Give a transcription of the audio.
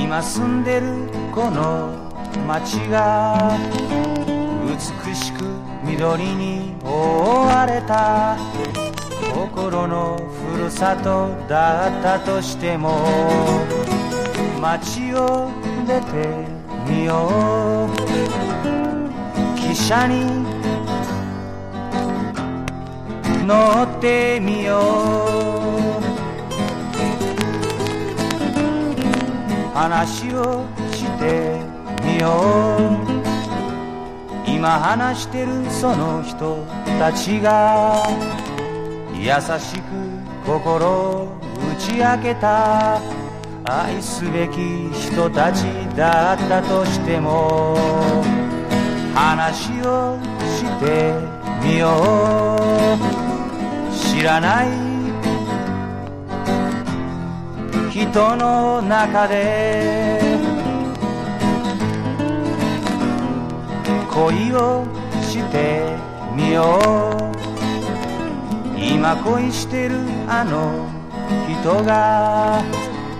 今住んでるこの街が美しく緑に覆われた心のふるさとだったとしても街を出てみよう汽車に乗ってみよう話をしてみよう今話してるその人たちが優しく心を打ち明けた愛すべき人たちだったとしても話をしてみよう知らない人の中で恋をしてみよう今恋してるあの人が